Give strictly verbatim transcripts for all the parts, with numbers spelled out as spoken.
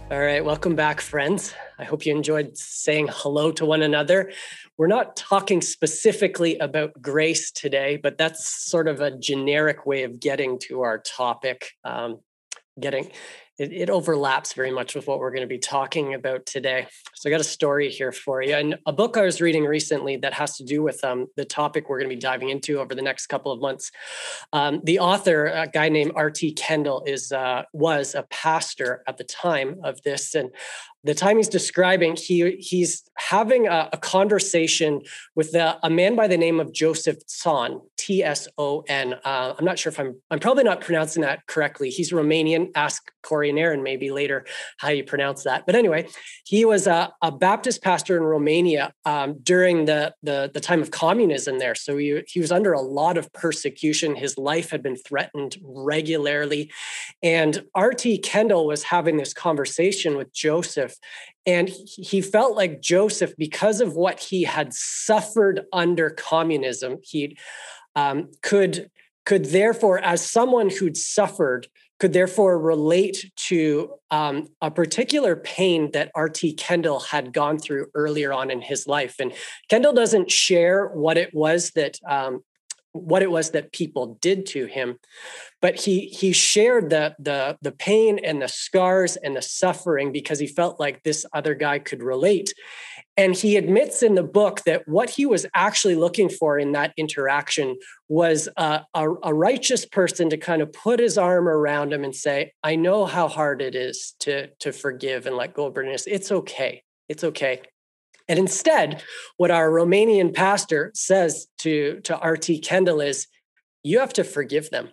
All right, welcome back, friends. I hope you enjoyed saying hello to one another. We're not talking specifically about grace today, but that's sort of a generic way of getting to our topic. Um, getting it, it overlaps very much with what we're going to be talking about today. So I got a story here for you, and a book I was reading recently that has to do with um, the topic we're going to be diving into over the next couple of months. Um, the author, a guy named R T Kendall, is uh, was a pastor at the time of this, and the time he's describing, he he's having a, a conversation with a, a man by the name of Joseph Tson, T S O N. Uh, I'm not sure if I'm I'm probably not pronouncing that correctly. He's Romanian. Ask Corey and Aaron maybe later how you pronounce that. But anyway, he was a, a Baptist pastor in Romania um, during the, the the time of communism there. So he he was under a lot of persecution. His life had been threatened regularly, and R T Kendall was having this conversation with Joseph. And he felt like Joseph, because of what he had suffered under communism, he um, could, could therefore, as someone who'd suffered, could therefore relate to um, a particular pain that R T Kendall had gone through earlier on in his life. And Kendall doesn't share what it was that um, what it was that people did to him, but he he shared the the the pain and the scars and the suffering because he felt like this other guy could relate. And he admits in the book that what he was actually looking for in that interaction was a, a, a righteous person to kind of put his arm around him and say, I know how hard it is to, to forgive and let go of bitterness. It's okay. It's okay. And instead, what our Romanian pastor says to, to R T Kendall is, you have to forgive them.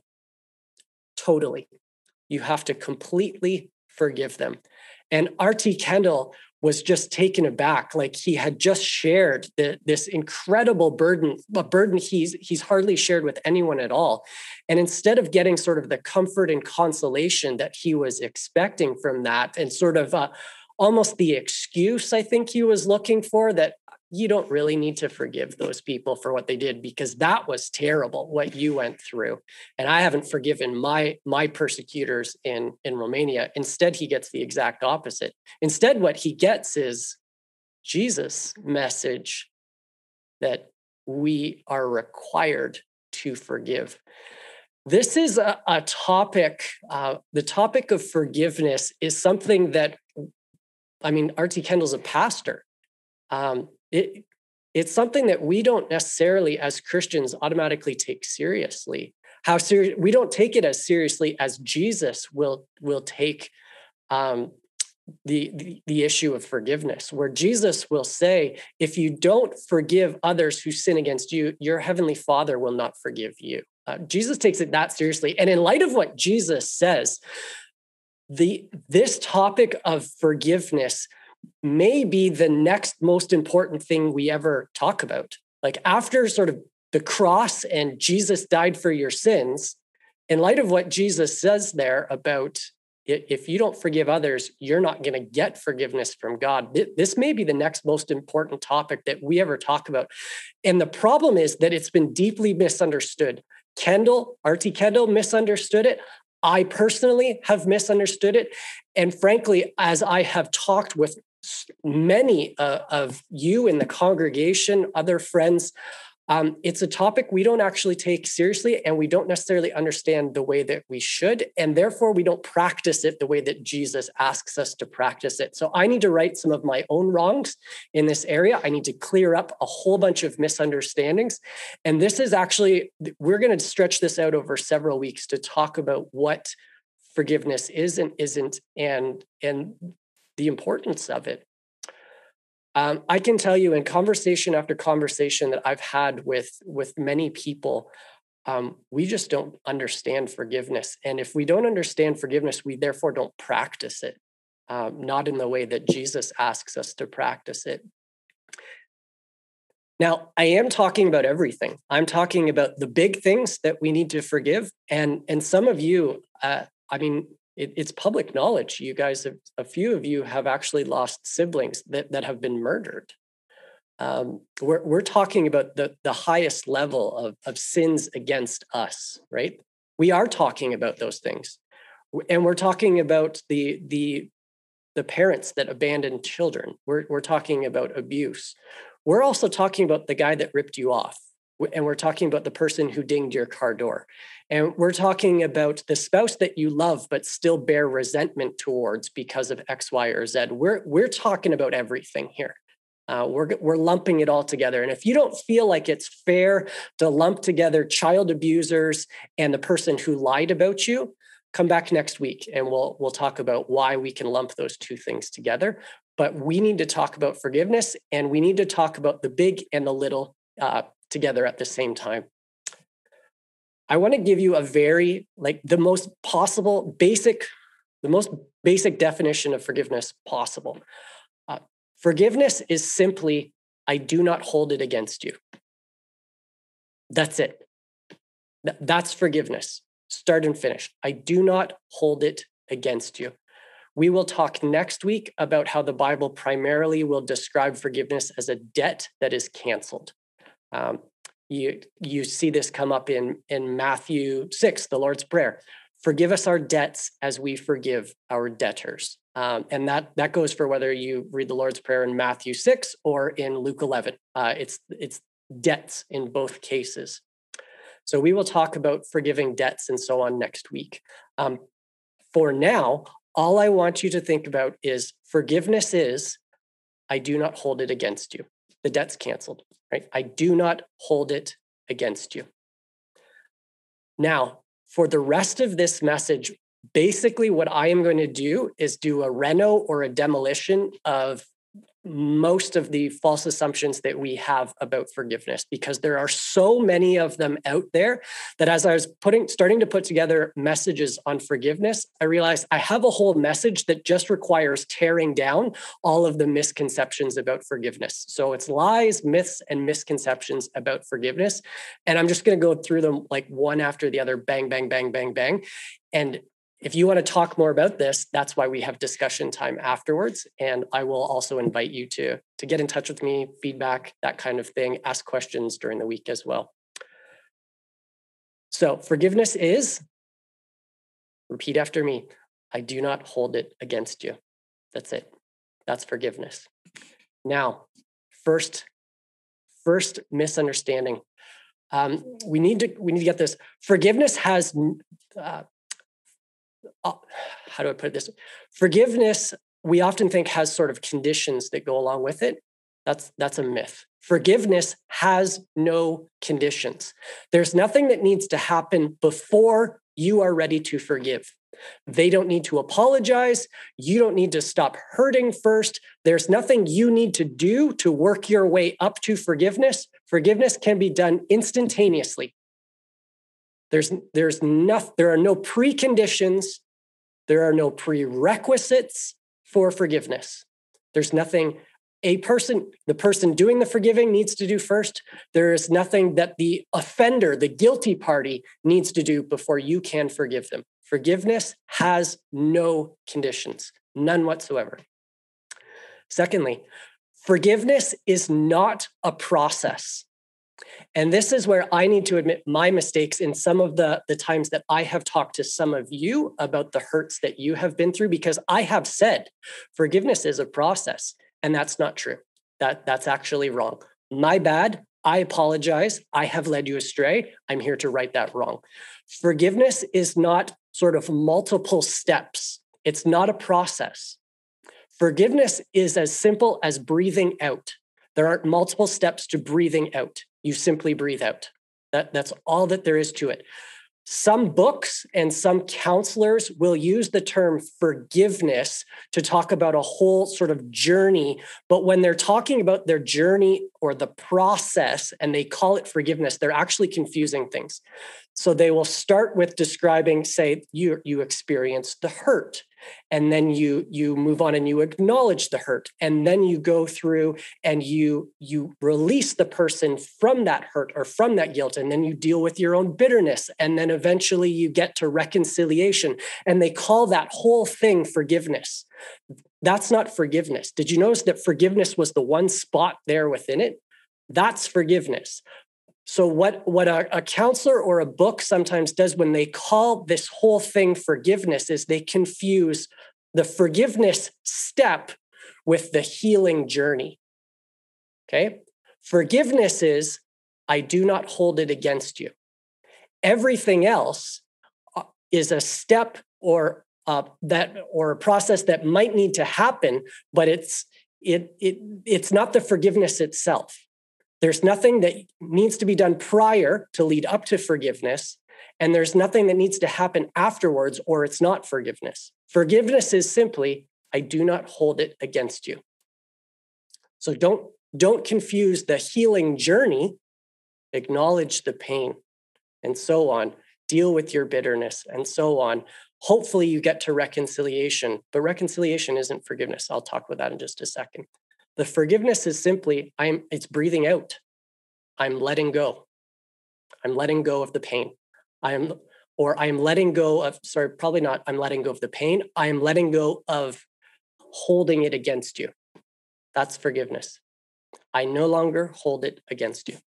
Totally. You have to completely forgive them. And R T Kendall was just taken aback. Like he had just shared the, this incredible burden, a burden he's, he's hardly shared with anyone at all. And instead of getting sort of the comfort and consolation that he was expecting from that, and sort of uh, almost the excuse I think he was looking for, that you don't really need to forgive those people for what they did because that was terrible, what you went through. And I haven't forgiven my, my persecutors in, in Romania. Instead, he gets the exact opposite. Instead, what he gets is Jesus' message that we are required to forgive. This is a, a topic, uh, the topic of forgiveness is something that, I mean, R T Kendall's a pastor. Um, it, it's something that we don't necessarily as Christians automatically take seriously. How serious we don't take it as seriously as Jesus will will take um, the, the the issue of forgiveness, where Jesus will say, if you don't forgive others who sin against you, your heavenly Father will not forgive you. Uh, Jesus takes it that seriously. And in light of what Jesus says, the this topic of forgiveness may be the next most important thing we ever talk about. Like after sort of the cross and Jesus died for your sins, in light of what Jesus says there about if you don't forgive others, you're not going to get forgiveness from God. This may be the next most important topic that we ever talk about. And the problem is that it's been deeply misunderstood. Kendall, R T Kendall misunderstood it. I personally have misunderstood it. And frankly, as I have talked with many uh, of you in the congregation, other friends, um, it's a topic we don't actually take seriously, and we don't necessarily understand the way that we should, and therefore we don't practice it the way that Jesus asks us to practice it. So I need to right some of my own wrongs in this area. I need to clear up a whole bunch of misunderstandings. And this is actually, we're going to stretch this out over several weeks to talk about what forgiveness is and isn't, and, and the importance of it. Um, I can tell you in conversation after conversation that I've had with, with many people, um, we just don't understand forgiveness. And if we don't understand forgiveness, we therefore don't practice it, um, not in the way that Jesus asks us to practice it. Now, I am talking about everything. I'm talking about the big things that we need to forgive. And, and some of you, uh, I mean, It, it's public knowledge. You guys have, a few of you have actually lost siblings that, that have been murdered. Um, we're, we're talking about the, the highest level of, of sins against us, right? We are talking about those things. And we're talking about the, the the parents that abandon children. We're, we're talking about abuse. We're also talking about the guy that ripped you off. And we're talking about the person who dinged your car door. And we're talking about the spouse that you love, but still bear resentment towards because of X, Y, or Z. We're, we're talking about everything here. Uh, we're, we're lumping it all together. And if you don't feel like it's fair to lump together child abusers and the person who lied about you, come back next week and we'll, we'll talk about why we can lump those two things together. But we need to talk about forgiveness, and we need to talk about the big and the little uh, together at the same time. I want to give you a very, like the most possible basic, the most basic definition of forgiveness possible. Uh, forgiveness is simply, I do not hold it against you. That's it. Th- that's forgiveness. Start and finish. I do not hold it against you. We will talk next week about how the Bible primarily will describe forgiveness as a debt that is canceled. Um, you, you see this come up in, in Matthew six, the Lord's Prayer. Forgive us our debts as we forgive our debtors. Um, and that, that goes for whether you read the Lord's Prayer in Matthew six or in Luke eleven. Uh, it's, it's debts in both cases. So we will talk about forgiving debts and so on next week. Um, for now, all I want you to think about is forgiveness is, I do not hold it against you. The debt's canceled, right? I do not hold it against you. Now, for the rest of this message, basically what I am going to do is do a reno or a demolition of most of the false assumptions that we have about forgiveness, because there are so many of them out there that as I was putting, starting to put together messages on forgiveness, I realized I have a whole message that just requires tearing down all of the misconceptions about forgiveness. So it's lies, myths, and misconceptions about forgiveness. And I'm just going to go through them like one after the other, bang, bang, bang, bang, bang. And if you want to talk more about this, that's why we have discussion time afterwards. And I will also invite you to, to get in touch with me, feedback, that kind of thing, ask questions during the week as well. So forgiveness is, repeat after me, I do not hold it against you. That's it. That's forgiveness. Now, first, first misunderstanding. Um, we need to we need to get this. Forgiveness has uh, how do I put this? Forgiveness, we often think has sort of conditions that go along with it. That's, that's a myth. Forgiveness has no conditions. There's nothing that needs to happen before you are ready to forgive. They don't need to apologize. You don't need to stop hurting first. There's nothing you need to do to work your way up to forgiveness. Forgiveness can be done instantaneously. There's, there's no, there are no preconditions. There are no prerequisites for forgiveness. There's nothing a person, the person doing the forgiving needs to do first. There is nothing that the offender, the guilty party, needs to do before you can forgive them. Forgiveness has no conditions, none whatsoever. Secondly, forgiveness is not a process. And this is where I need to admit my mistakes in some of the, the times that I have talked to some of you about the hurts that you have been through, because I have said forgiveness is a process, and that's not true. That, that's actually wrong. My bad. I apologize. I have led you astray. I'm here to right that wrong. Forgiveness is not sort of multiple steps. It's not a process. Forgiveness is as simple as breathing out. There aren't multiple steps to breathing out. You simply breathe out. That, that's all that there is to it. Some books and some counselors will use the term forgiveness to talk about a whole sort of journey. But when they're talking about their journey or the process and they call it forgiveness, they're actually confusing things. So they will start with describing, say, you, you experienced the hurt. And then you you move on and you acknowledge the hurt. And then you go through and you, you release the person from that hurt or from that guilt. And then you deal with your own bitterness. And then eventually you get to reconciliation. And they call that whole thing forgiveness. That's not forgiveness. Did you notice that forgiveness was the one spot there within it? That's forgiveness. So what, what a, a counselor or a book sometimes does when they call this whole thing forgiveness is they confuse the forgiveness step with the healing journey. Okay? Forgiveness is, I do not hold it against you. Everything else is a step or uh, that or a process that might need to happen, but it's it it it's not the forgiveness itself. There's nothing that needs to be done prior to lead up to forgiveness, and there's nothing that needs to happen afterwards, or it's not forgiveness. Forgiveness is simply, I do not hold it against you. So don't don't confuse the healing journey, acknowledge the pain, and so on. Deal with your bitterness, and so on. Hopefully you get to reconciliation, but reconciliation isn't forgiveness. I'll talk about that in just a second. The forgiveness is simply, I'm, it's breathing out. I'm letting go. I'm letting go of the pain. I'm, or I'm letting go of, sorry, probably not, I'm letting go of the pain. I am letting go of holding it against you. That's forgiveness. I no longer hold it against you.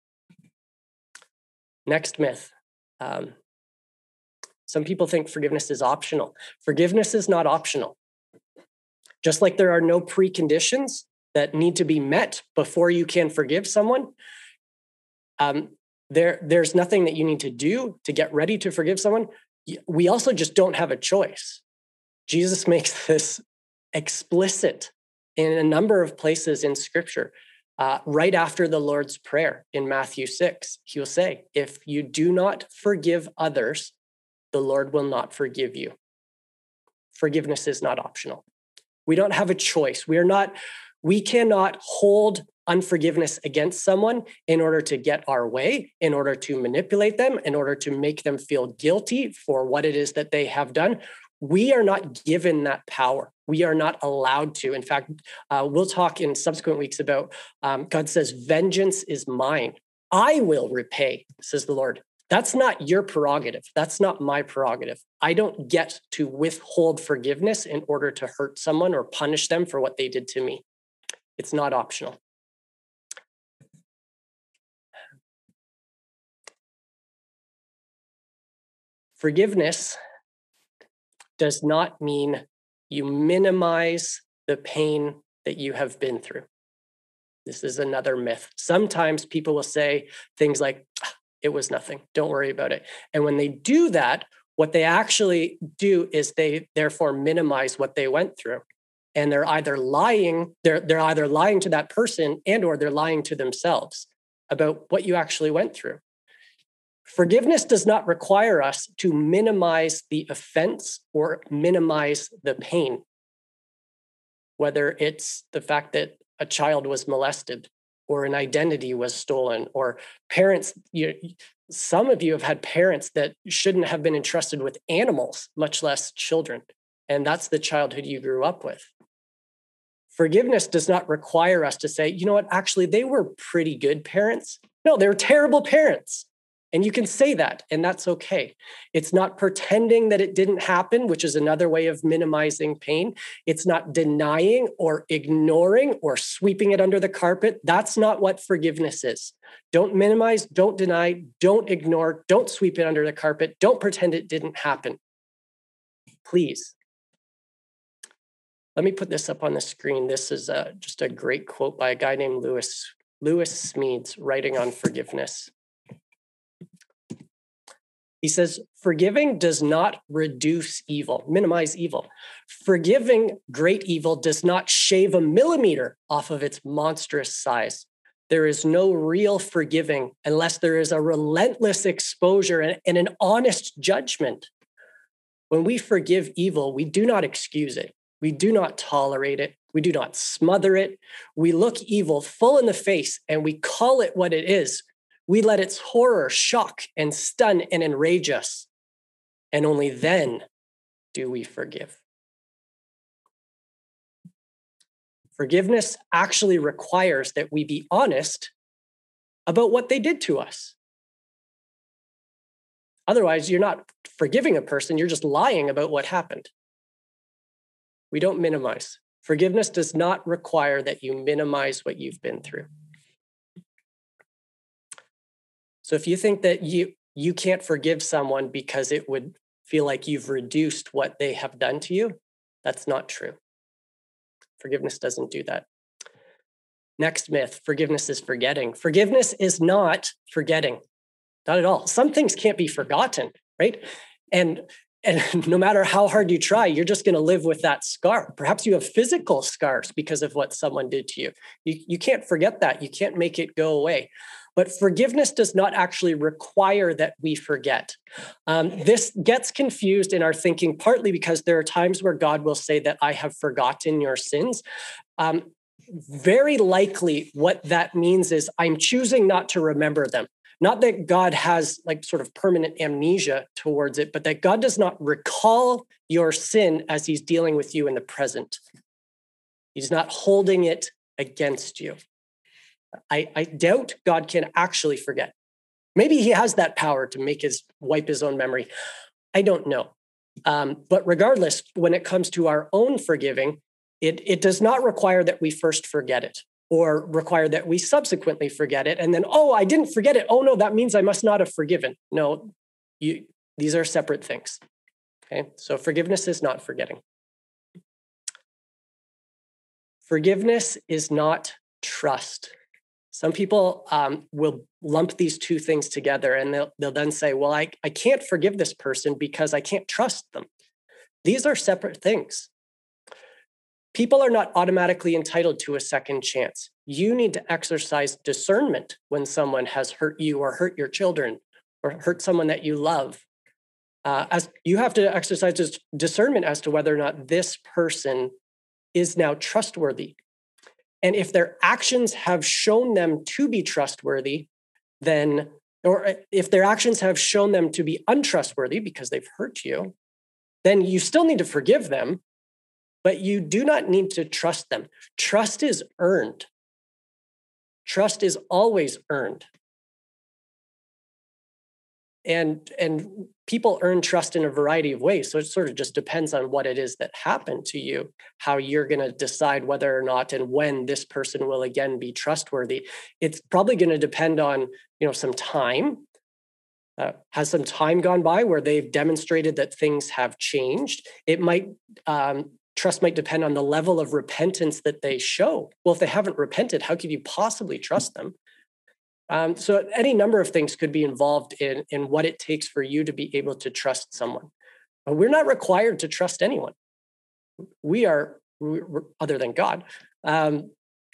Next myth. Um, some people think forgiveness is optional. Forgiveness is not optional. Just like there are no preconditions that need to be met before you can forgive someone, um, there, there's nothing that you need to do to get ready to forgive someone. We also just don't have a choice. Jesus makes this explicit in a number of places in Scripture. Uh, right after the Lord's Prayer in Matthew six, he'll say, if you do not forgive others, the Lord will not forgive you. Forgiveness is not optional. We don't have a choice. We are not, we cannot hold unforgiveness against someone in order to get our way, in order to manipulate them, in order to make them feel guilty for what it is that they have done. We are not given that power. We are not allowed to. In fact, uh, we'll talk in subsequent weeks about um, God says, vengeance is mine. I will repay, says the Lord. That's not your prerogative. That's not my prerogative. I don't get to withhold forgiveness in order to hurt someone or punish them for what they did to me. It's not optional. Forgiveness does not mean you minimize the pain that you have been through. This is another myth. Sometimes people will say things like, it was nothing, don't worry about it. And when they do that, what they actually do is they therefore minimize what they went through. And they're either lying, they're, they're either lying to that person and or they're lying to themselves about what you actually went through. Forgiveness does not require us to minimize the offense or minimize the pain, whether it's the fact that a child was molested or an identity was stolen or parents. You, some of you have had parents that shouldn't have been entrusted with animals, much less children. And that's the childhood you grew up with. Forgiveness does not require us to say, you know what, actually, they were pretty good parents. No, they were terrible parents. And you can say that, and that's okay. It's not pretending that it didn't happen, which is another way of minimizing pain. It's not denying or ignoring or sweeping it under the carpet. That's not what forgiveness is. Don't minimize, don't deny, don't ignore, don't sweep it under the carpet. Don't pretend it didn't happen. Please. Let me put this up on the screen. This is a, just a great quote by a guy named Lewis, Lewis Smedes, writing on forgiveness. He says, forgiving does not reduce evil, minimize evil. Forgiving great evil does not shave a millimeter off of its monstrous size. There is no real forgiving unless there is a relentless exposure and, and an honest judgment. When we forgive evil, we do not excuse it. We do not tolerate it. We do not smother it. We look evil full in the face and we call it what it is. We let its horror shock and stun and enrage us. And only then do we forgive. Forgiveness actually requires that we be honest about what they did to us. Otherwise, you're not forgiving a person, you're just lying about what happened. We don't minimize. Forgiveness does not require that you minimize what you've been through. So if you think that you, you can't forgive someone because it would feel like you've reduced what they have done to you, That's not true. Forgiveness doesn't do that. Next myth, forgiveness is forgetting. Forgiveness is not forgetting, not at all. Some things can't be forgotten, right? And, and no matter how hard you try, you're just going to live with that scar. Perhaps you have physical scars because of what someone did to you. You, you can't forget that. You can't make it go away. But forgiveness does not actually require that we forget. Um, this gets confused in our thinking, partly because there are times where God will say that I have forgotten your sins. Um, very likely what that means is I'm choosing not to remember them. Not that God has like sort of permanent amnesia towards it, but that God does not recall your sin as he's dealing with you in the present. He's not holding it against you. I, I doubt God can actually forget. Maybe he has that power to make his wipe his own memory. I don't know. Um, but regardless, when it comes to our own forgiving, it, it does not require that we first forget it or require that we subsequently forget it. And then, oh, I didn't forget it. Oh, no, that means I must not have forgiven. No, you, these are separate things. Okay, so forgiveness is not forgetting. Forgiveness is not trust. Some people um, will lump these two things together and they'll, they'll then say, well, I, I can't forgive this person because I can't trust them. These are separate things. People are not automatically entitled to a second chance. You need to exercise discernment when someone has hurt you or hurt your children or hurt someone that you love. Uh, as you have to exercise dis- discernment as to whether or not this person is now trustworthy. And if their actions have shown them to be trustworthy, then, or if their actions have shown them to be untrustworthy because they've hurt you, then you still need to forgive them, but you do not need to trust them. Trust is earned. Trust is always earned. And, and people earn trust in a variety of ways. So it sort of just depends on what it is that happened to you, how you're going to decide whether or not and when this person will again be trustworthy. It's probably going to depend on, you know, some time. Uh, has some time gone by where they've demonstrated that things have changed? It might, um, trust might depend on the level of repentance that they show. Well, if they haven't repented, how could you possibly trust them? Um, so any number of things could be involved in, in what it takes for you to be able to trust someone. But we're not required to trust anyone. We are, we're, other than God. Um,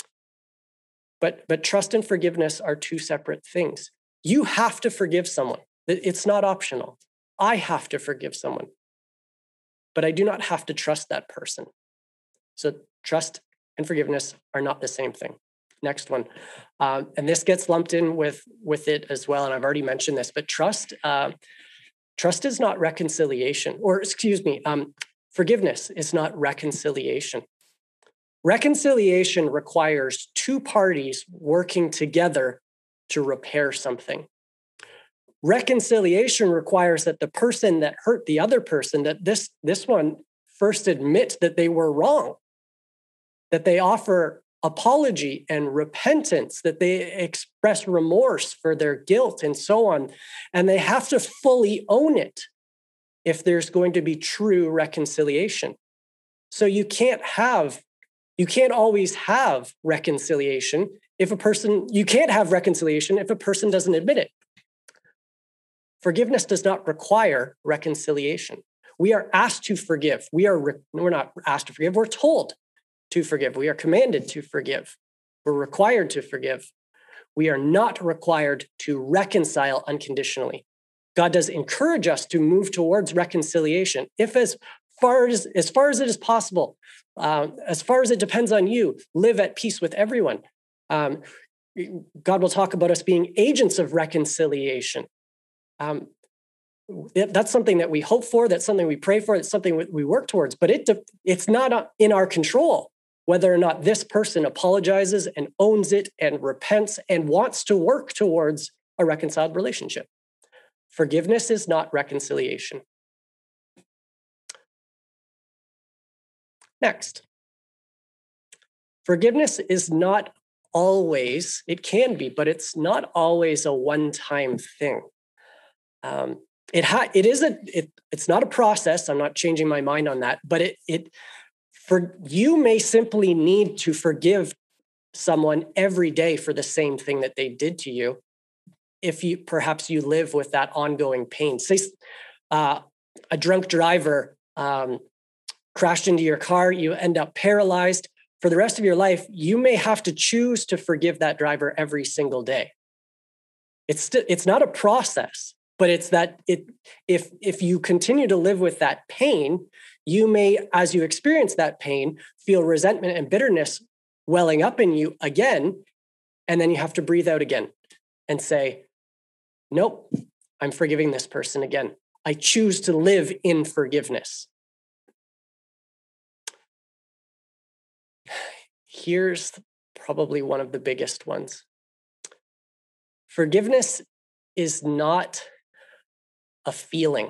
but, but trust and forgiveness are two separate things. You have to forgive someone. It's not optional. I have to forgive someone, but I do not have to trust that person. So trust and forgiveness are not the same thing. Next one. Um, and this gets lumped in with, with it as well. And I've already mentioned this, but trust, uh, trust is not reconciliation, or excuse me, um, forgiveness is not reconciliation. Reconciliation requires two parties working together to repair something. Reconciliation requires that the person that hurt the other person, that this, this one first admit that they were wrong, that they offer apology and repentance, that they express remorse for their guilt and so on. And they have to fully own it if there's going to be true reconciliation. So you can't have, you can't always have reconciliation if a person, you can't have reconciliation if a person doesn't admit it. Forgiveness does not require reconciliation. We are asked to forgive. We are, we're not asked to forgive, we're told to forgive. We are commanded to forgive. We're required to forgive. We are not required to reconcile unconditionally. God does encourage us to move towards reconciliation if as far as, as far as it is possible, uh, as far as it depends on you, live at peace with everyone. Um, God will talk about us being agents of reconciliation. Um, that's something that we hope for. That's something we pray for. It's something we work towards, but it it's not in our control whether or not this person apologizes and owns it and repents and wants to work towards a reconciled relationship. Forgiveness is not reconciliation. Next, forgiveness is not always, it can be, but it's not always a one-time thing. Um, it ha- it is a it, it's not a process. I'm not changing my mind on that, but it it For you may simply need to forgive someone every day for the same thing that they did to you. If you perhaps you live with that ongoing pain, say uh, a drunk driver um, crashed into your car, you end up paralyzed for the rest of your life. You may have to choose to forgive that driver every single day. It's st- it's not a process, but it's that it if if you continue to live with that pain, you may, as you experience that pain, feel resentment and bitterness welling up in you again, and then you have to breathe out again and say, nope, I'm forgiving this person again. I choose to live in forgiveness. Here's probably one of the biggest ones. Forgiveness is not a feeling.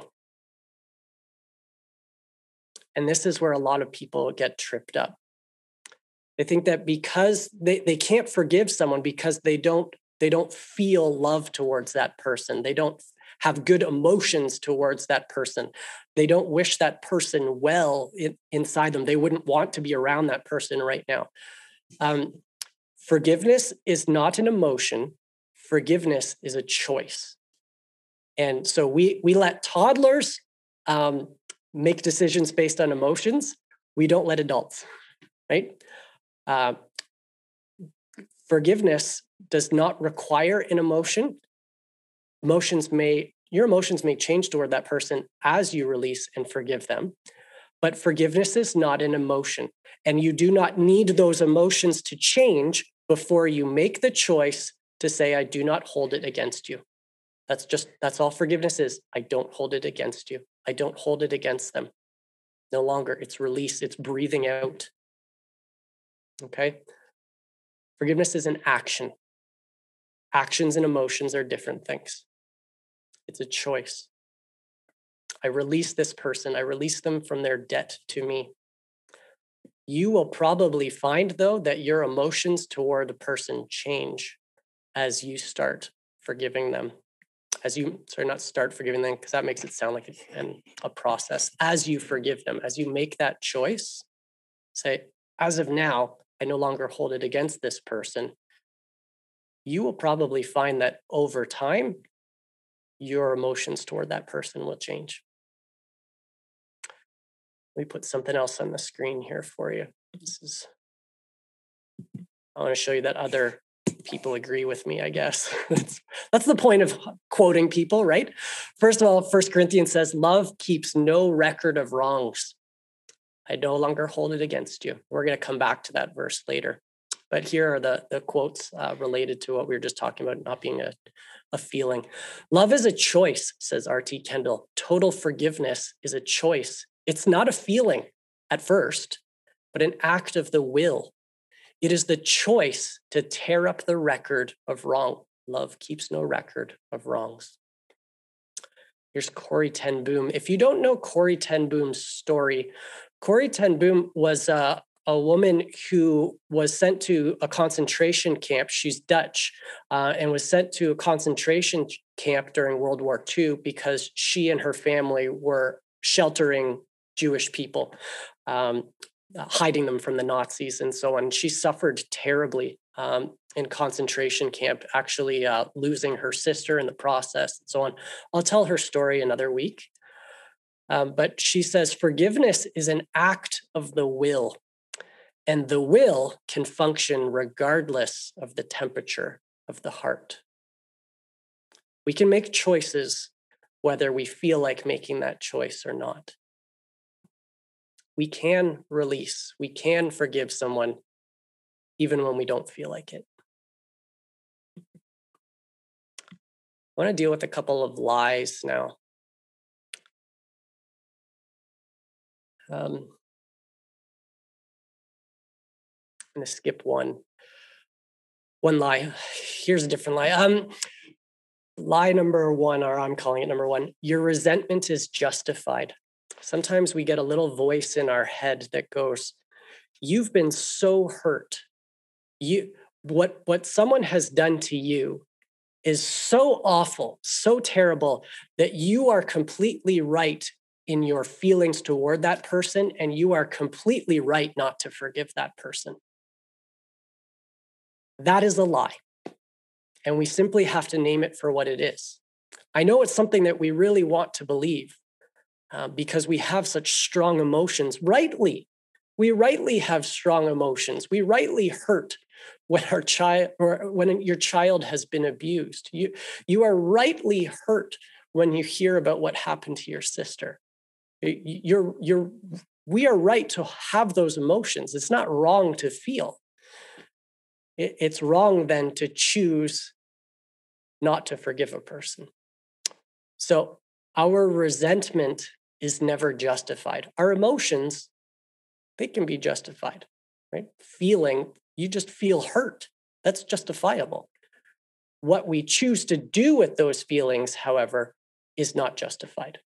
And this is where a lot of people get tripped up. They think that because they, they can't forgive someone because they don't they don't feel love towards that person. They don't have good emotions towards that person. They don't wish that person well in, inside them. They wouldn't want to be around that person right now. Um, forgiveness is not an emotion. Forgiveness is a choice. And so we we let toddlers um, make decisions based on emotions. We don't let adults, right? Uh, forgiveness does not require an emotion. Emotions may, your emotions may change toward that person as you release and forgive them. But forgiveness is not an emotion. And you do not need those emotions to change before you make the choice to say, I do not hold it against you. That's just, that's all forgiveness is. I don't hold it against you. I don't hold it against them. No longer. It's release. It's breathing out. Okay? Forgiveness is an action. Actions and emotions are different things. It's a choice. I release this person. I release them from their debt to me. You will probably find, though, that your emotions toward a person change as you start forgiving them. As you, sorry, not start forgiving them, because that makes it sound like a, a process. As you forgive them, as you make that choice, say, as of now, I no longer hold it against this person. You will probably find that over time, your emotions toward that person will change. Let me put something else on the screen here for you. This is, I want to show you that other people agree with me, I guess. that's, that's the point of quoting people, right? First of all, First Corinthians says, love keeps no record of wrongs. I no longer hold it against you. We're going to come back to that verse later. But here are the, the quotes uh, related to what we were just talking about, not being a, a feeling. Love is a choice, says R T Kendall. Total forgiveness is a choice. It's not a feeling at first, but an act of the will. It is the choice to tear up the record of wrong. Love keeps no record of wrongs. Here's Corrie ten Boom. If you don't know Corrie ten Boom's story, Corrie ten Boom was uh, a woman who was sent to a concentration camp. She's Dutch uh, and was sent to a concentration camp during World War Two because she and her family were sheltering Jewish people, um, hiding them from the Nazis and so on. She suffered terribly um, in concentration camp, actually uh, losing her sister in the process and so on. I'll tell her story another week. Um, but she says, forgiveness is an act of the will. And the will can function regardless of the temperature of the heart. We can make choices whether we feel like making that choice or not. We can release, we can forgive someone even when we don't feel like it. I want to deal with a couple of lies now. Um, I'm going to skip one. One lie. Here's a different lie. Um, lie number one, or I'm calling it number one, your resentment is justified. Sometimes we get a little voice in our head that goes, you've been so hurt. You, what, what someone has done to you is so awful, so terrible that you are completely right in your feelings toward that person, and you are completely right not to forgive that person. That is a lie. And we simply have to name it for what it is. I know it's something that we really want to believe uh, because we have such strong emotions, rightly. We rightly have strong emotions. We rightly hurt when our child or when your child has been abused. You, you are rightly hurt when you hear about what happened to your sister. You're, you're, we are right to have those emotions. It's not wrong to feel. It, it's wrong then to choose not to forgive a person. So our resentment is never justified. Our emotions, they can be justified, right? Feeling, you just feel hurt. That's justifiable. What we choose to do with those feelings, however, is not justified.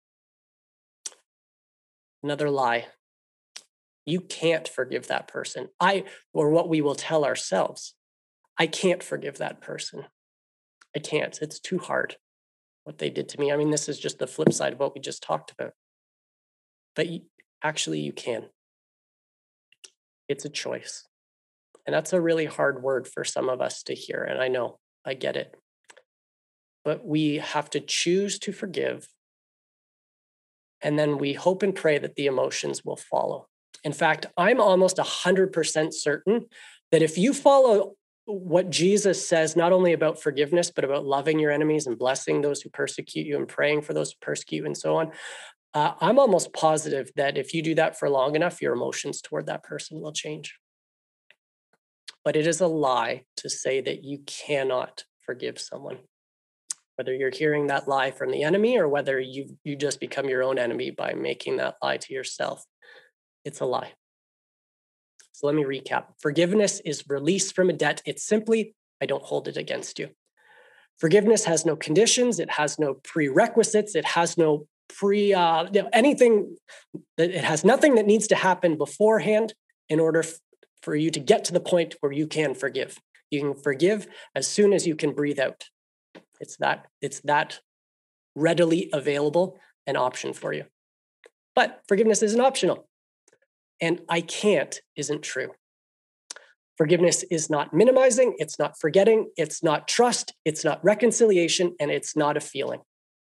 Another lie. You can't forgive that person. I, or what we will tell ourselves, I can't forgive that person. I can't. It's too hard what they did to me. I mean, this is just the flip side of what we just talked about. But you, actually, you can. It's a choice. And that's a really hard word for some of us to hear. And I know, I get it. But we have to choose to forgive. And then we hope and pray that the emotions will follow. In fact, I'm almost one hundred percent certain that if you follow what Jesus says, not only about forgiveness, but about loving your enemies and blessing those who persecute you and praying for those who persecute you and so on, uh, I'm almost positive that if you do that for long enough, your emotions toward that person will change. But it is a lie to say that you cannot forgive someone. Whether you're hearing that lie from the enemy or whether you you just become your own enemy by making that lie to yourself, it's a lie. So let me recap. Forgiveness is release from a debt. It's simply, I don't hold it against you. Forgiveness has no conditions. It has no prerequisites. It has no pre, uh, anything, that it has nothing that needs to happen beforehand in order f- for you to get to the point where you can forgive. You can forgive as soon as you can breathe out. It's that, it's that readily available an option for you. But forgiveness isn't optional. And I can't isn't true. Forgiveness is not minimizing, it's not forgetting, it's not trust, it's not reconciliation, and it's not a feeling.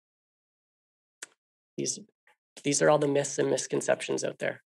These, these are all the myths and misconceptions out there.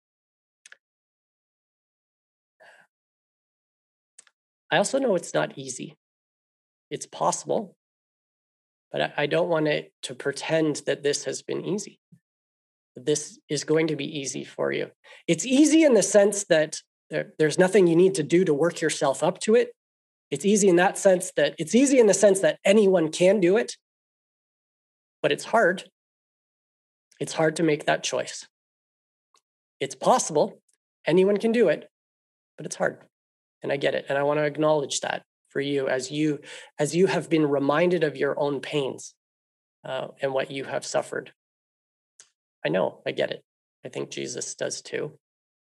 I also know it's not easy. It's possible, but I don't want it to pretend that this has been easy. This is going to be easy for you. It's easy in the sense that there, there's nothing you need to do to work yourself up to it. It's easy in that sense that it's easy in the sense that anyone can do it, but it's hard. It's hard to make that choice. It's possible. Anyone can do it, but it's hard. And I get it. And I want to acknowledge that for you as you as you have been reminded of your own pains uh, and what you have suffered. I know, I get it. I think Jesus does too.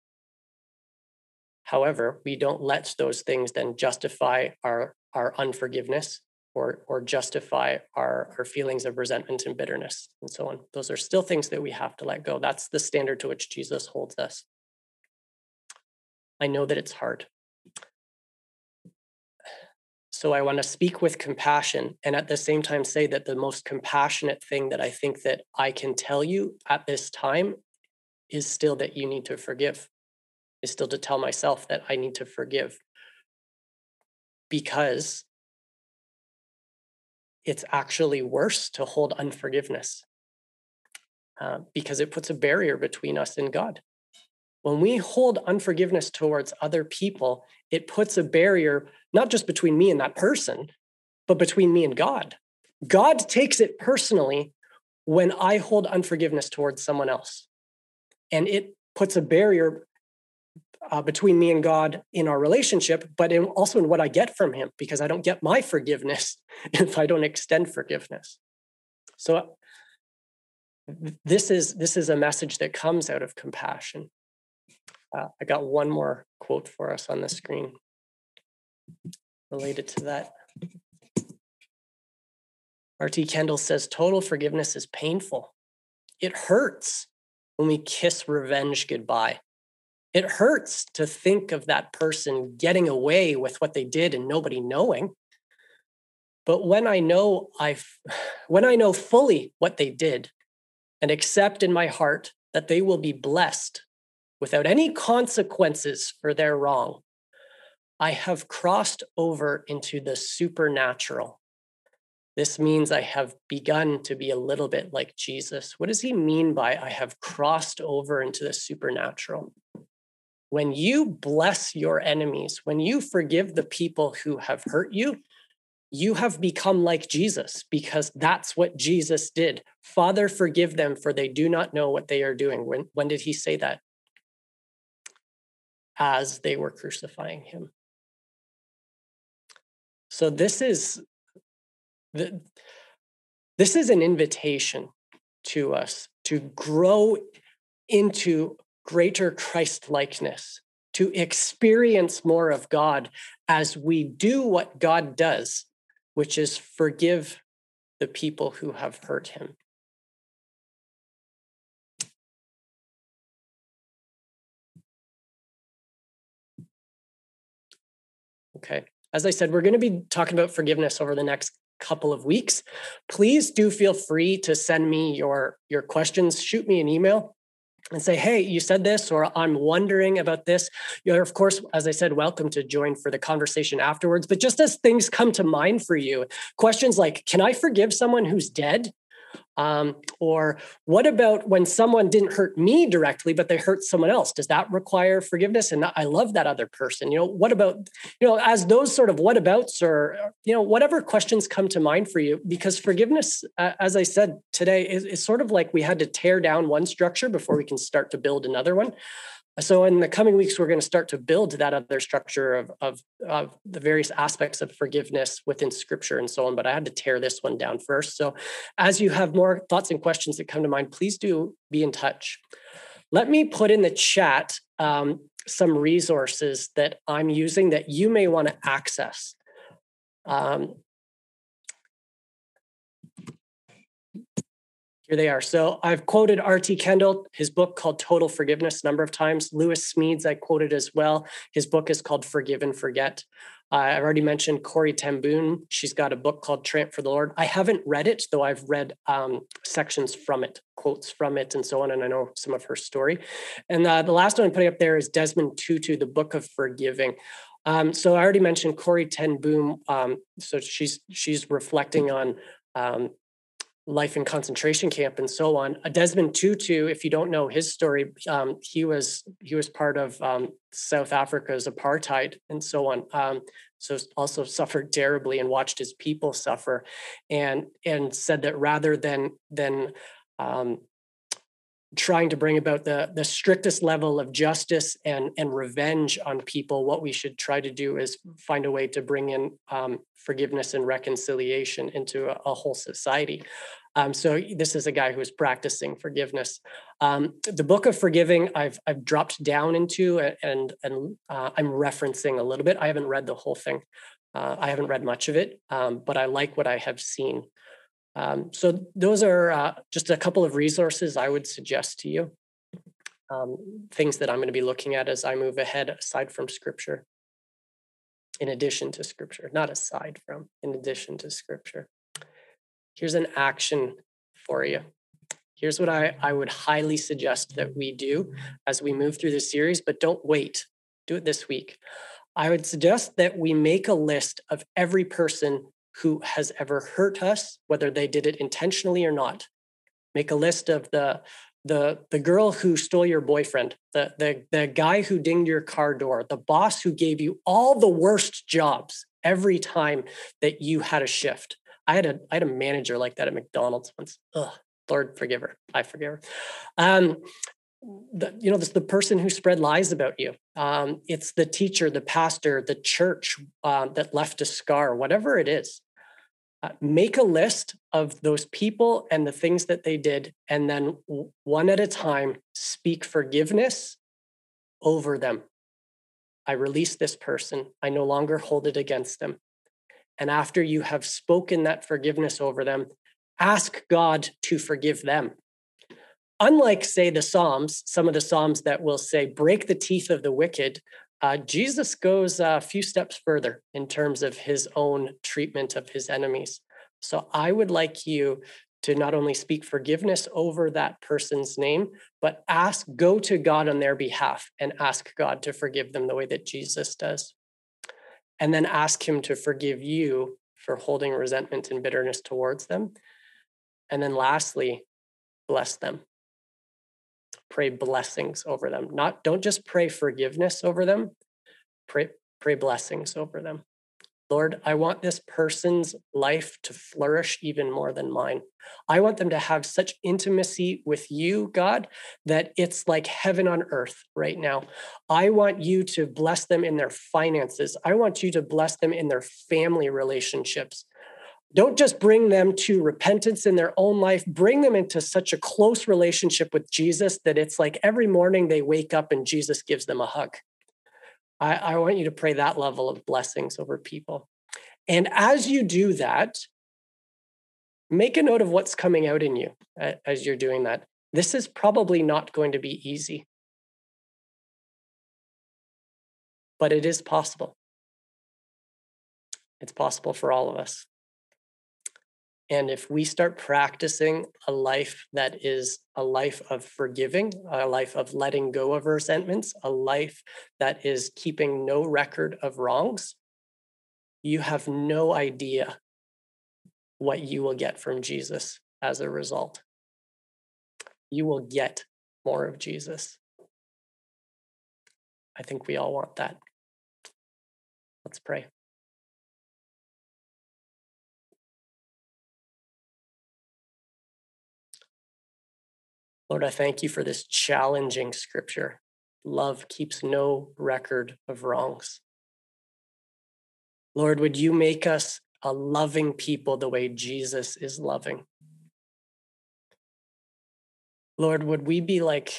However, we don't let those things then justify our, our unforgiveness or, or justify our, our feelings of resentment and bitterness and so on. Those are still things that we have to let go. That's the standard to which Jesus holds us. I know that it's hard. So I want to speak with compassion and at the same time say that the most compassionate thing that I think that I can tell you at this time is still that you need to forgive, is still to tell myself that I need to forgive. Because it's actually worse to hold unforgiveness uh, because it puts a barrier between us and God. When we hold unforgiveness towards other people, it puts a barrier not just between me and that person, but between me and God. God takes it personally when I hold unforgiveness towards someone else. And it puts a barrier uh, between me and God in our relationship, but in, also in what I get from him, because I don't get my forgiveness if I don't extend forgiveness. So this is, this is a message that comes out of compassion. Uh, I got one more quote for us on the screen related to that. R T Kendall says, total forgiveness is painful. It hurts. when we kiss revenge goodbye. It hurts to think of that person getting away with what they did and nobody knowing. But when I know I've, when I know fully what they did and accept in my heart that they will be blessed without any consequences for their wrong, I have crossed over into the supernatural. This means I have begun to be a little bit like Jesus. What does he mean by I have crossed over into the supernatural? When you bless your enemies, when you forgive the people who have hurt you, you have become like Jesus, because that's what Jesus did. Father, forgive them, for they do not know what they are doing. When, when did he say that? As they were crucifying him. So this is the, this is an invitation to us to grow into greater Christ-likeness, to experience more of God as we do what God does, which is forgive the people who have hurt him. Okay. As I said, we're going to be talking about forgiveness over the next couple of weeks. Please do feel free to send me your, your questions. Shoot me an email and say, hey, you said this, or I'm wondering about this. You're, of course, as I said, welcome to join for the conversation afterwards. But just as things come to mind for you, questions like, can I forgive someone who's dead? Um, or what about when someone didn't hurt me directly, but they hurt someone else? Does that require forgiveness? And I love that other person. You know, what about, you know, as those sort of what abouts, or, you know, whatever questions come to mind for you, because forgiveness, uh, as I said today, is, is sort of like we had to tear down one structure before we can start to build another one. So in the coming weeks, we're going to start to build that other structure of, of, of the various aspects of forgiveness within Scripture and so on. But I had to tear this one down first. So as you have more thoughts and questions that come to mind, please do be in touch. Let me put in the chat um, some resources that I'm using that you may want to access. Um, Here they are. So I've quoted R T Kendall, his book called Total Forgiveness, a number of times. Lewis Smedes, I quoted as well. His book is called Forgive and Forget. Uh, I've already mentioned Corrie ten Boom. She's got a book called Triumph for the Lord. I haven't read it, though I've read um, sections from it, quotes from it, and so on, and I know some of her story. And uh, the last one I'm putting up there is Desmond Tutu, The Book of Forgiving. Um, so I already mentioned Corrie ten Boom. Um, so she's she's reflecting on um, life in concentration camp and so on. Uh, Desmond Tutu, if you don't know his story, um, he was he was part of um, South Africa's apartheid and so on. Um, so also suffered terribly and watched his people suffer, and and said that rather than than um, trying to bring about the, the strictest level of justice and, and revenge on people, what we should try to do is find a way to bring in um, forgiveness and reconciliation into a, a whole society. Um, so this is a guy who's practicing forgiveness. Um, the Book of Forgiving, I've I've dropped down into, and and uh, I'm referencing a little bit. I haven't read the whole thing. Uh, I haven't read much of it, um, but I like what I have seen. Um, so those are uh, just a couple of resources I would suggest to you. Um, things that I'm going to be looking at as I move ahead, aside from Scripture. In addition to Scripture, not aside from, in addition to Scripture. Here's an action for you. Here's what I, I would highly suggest that we do as we move through this series, but don't wait. Do it this week. I would suggest that we make a list of every person who has ever hurt us, whether they did it intentionally or not. Make a list of the the the girl who stole your boyfriend, the the the guy who dinged your car door, the boss who gave you all the worst jobs every time that you had a shift. I had a I had a manager like that at McDonald's once. Ugh, Lord forgive her. I forgive her. Um, the, you know, this the person who spread lies about you. Um, it's the teacher, the pastor, the church um, that left a scar, whatever it is. Uh, make a list of those people and the things that they did, and then w- one at a time, speak forgiveness over them. I release this person. I no longer hold it against them. And after you have spoken that forgiveness over them, ask God to forgive them. unlike, say, the Psalms, some of the Psalms that will say, break the teeth of the wicked, uh, Jesus goes a few steps further in terms of his own treatment of his enemies. So I would like you to not only speak forgiveness over that person's name, but ask, go to God on their behalf and ask God to forgive them the way that Jesus does. And then ask him to forgive you for holding resentment and bitterness towards them. And then lastly, bless them. Pray blessings over them. Not, don't just pray forgiveness over them, pray, pray blessings over them. Lord, I want this person's life to flourish even more than mine. I want them to have such intimacy with you, God, that it's like heaven on earth right now. I want you to bless them in their finances. I want you to bless them in their family relationships. Don't just bring them to repentance in their own life, bring them into such a close relationship with Jesus that it's like every morning they wake up and Jesus gives them a hug. I, I want you to pray that level of blessings over people. And as you do that, make a note of what's coming out in you as you're doing that. This is probably not going to be easy, but it is possible. It's possible for all of us. And if we start practicing a life that is a life of forgiving, a life of letting go of resentments, a life that is keeping no record of wrongs, you have no idea what you will get from Jesus as a result. You will get more of Jesus. I think we all want that. Let's pray. Lord, I thank you for this challenging scripture. Love keeps no record of wrongs. Lord, would you make us a loving people the way Jesus is loving? Lord, would we be like,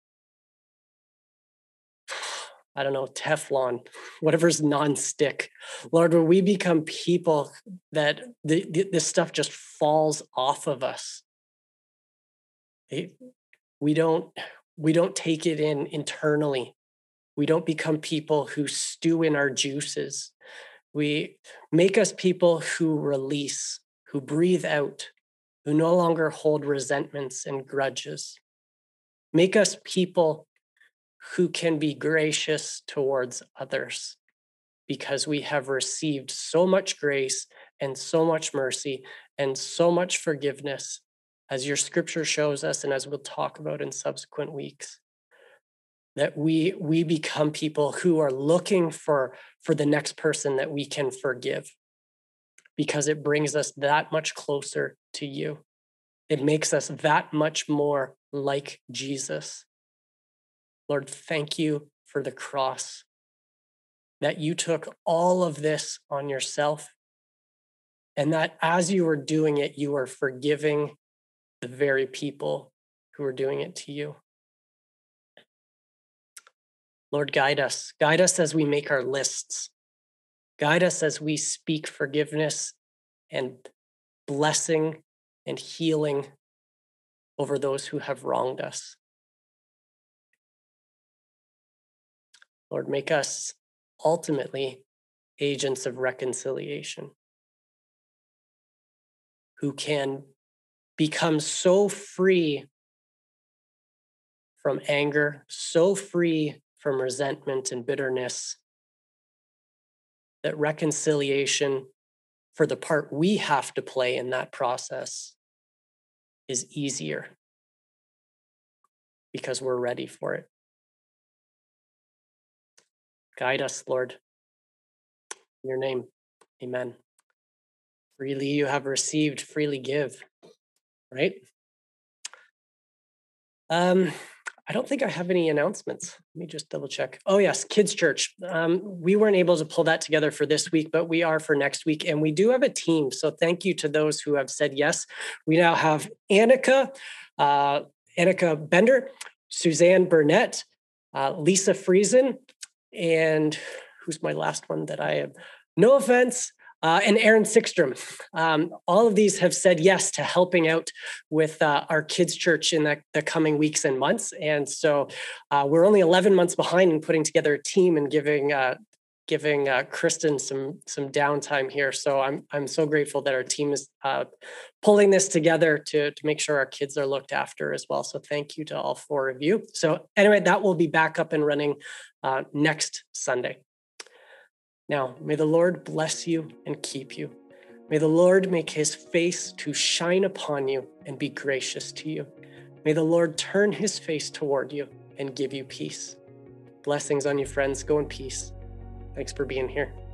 I don't know, Teflon, whatever's non-stick. Lord, would we become people that the, the, this stuff just falls off of us? It, we don't, we don't take it in internally. We don't become people who stew in our juices. We make us people who release, who breathe out, who no longer hold resentments and grudges. Make us people who can be gracious towards others because we have received so much grace and so much mercy and so much forgiveness, as your scripture shows us and as we'll talk about in subsequent weeks, that we we become people who are looking for, for the next person that we can forgive because it brings us that much closer to you. It makes us that much more like Jesus. Lord, thank you for the cross, that you took all of this on yourself, and that as you were doing it, you were forgiving the very people who were doing it to you. Lord, guide us. Guide us as we make our lists. Guide us as we speak forgiveness and blessing and healing over those who have wronged us. Lord, make us ultimately agents of reconciliation who can become so free from anger, so free from resentment and bitterness, that reconciliation, for the part we have to play in that process, is easier because we're ready for it. Guide us, Lord. In your name, amen. Freely you have received, freely give, right? Um, I don't think I have any announcements. Let me just double check. Oh yes, Kids Church. Um, we weren't able to pull that together for this week, but we are for next week. And we do have a team. So thank you to those who have said yes. We now have Annika, uh, Annika Bender, Suzanne Burnett, uh, Lisa Friesen, and who's my last one that I have? No offense. uh, and Aaron Sickstrom. Um, all of these have said yes to helping out with uh, our kids' church in the, the coming weeks and months. And so uh, we're only eleven months behind in putting together a team and giving uh, giving uh, Kristen some some downtime here. So I'm I'm so grateful that our team is uh, pulling this together to, to make sure our kids are looked after as well. So thank you to all four of you. So anyway, that will be back up and running uh, next Sunday. Now, may the Lord bless you and keep you. May the Lord make his face to shine upon you and be gracious to you. May the Lord turn his face toward you and give you peace. Blessings on you, friends. Go in peace. Thanks for being here.